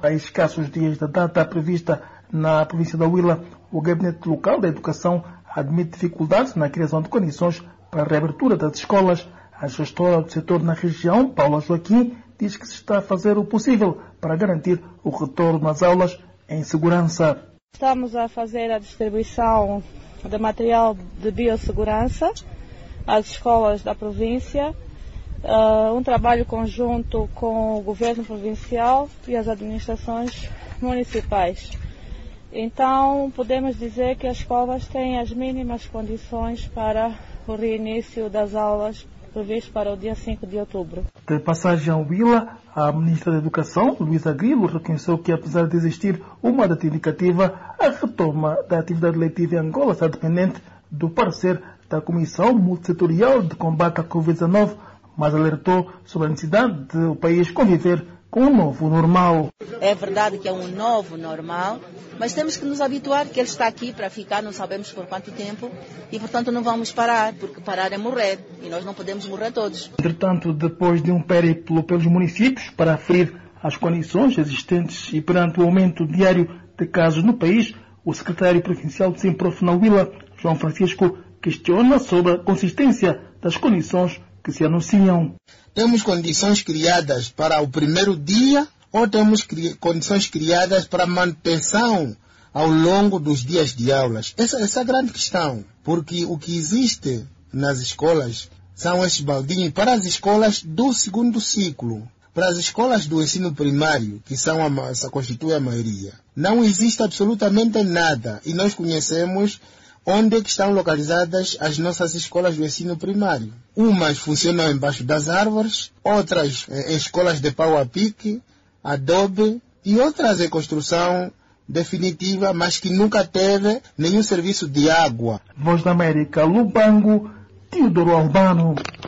A escassos dias da data prevista na província da Huila, o Gabinete Local da Educação admite dificuldades na criação de condições para a reabertura das escolas. A gestora do setor na região, Paula Joaquim, diz que se está a fazer o possível para garantir o retorno às aulas em segurança. Estamos a fazer a distribuição de material de biossegurança às escolas da província, um trabalho conjunto com o governo provincial e as administrações municipais. Então, podemos dizer que as escolas têm as mínimas condições para o reinício das aulas previsto para o dia 5 de outubro. De passagem ao Huila, a Ministra da Educação, Luísa Grilo, reconheceu que, apesar de existir uma data indicativa, a retoma da atividade letiva em Angola está dependente do parecer da Comissão Multissetorial de Combate à Covid-19, mas alertou sobre a necessidade de o país conviver com um novo normal. É verdade que é um novo normal, mas temos que nos habituar que ele está aqui para ficar, não sabemos por quanto tempo, e portanto não vamos parar, porque parar é morrer, e nós não podemos morrer todos. Entretanto, depois de um périplo pelos municípios para aferir as condições existentes e perante o aumento diário de casos no país, o secretário provincial de Simprof na Huila, João Francisco, questiona sobre a consistência das condições que se anunciam. Temos condições criadas para o primeiro dia ou temos condições criadas para manutenção ao longo dos dias de aulas? Essa é a grande questão, porque o que existe nas escolas são esses baldinhos para as escolas do segundo ciclo. Para as escolas do ensino primário, que constituem a maioria, não existe absolutamente nada e nós conhecemos onde é que estão localizadas as nossas escolas do ensino primário. Umas funcionam embaixo das árvores, outras em escolas de pau a pique, adobe e outras em construção definitiva, mas que nunca teve nenhum serviço de água. Voz da América, Lubango, Teodoro Albano.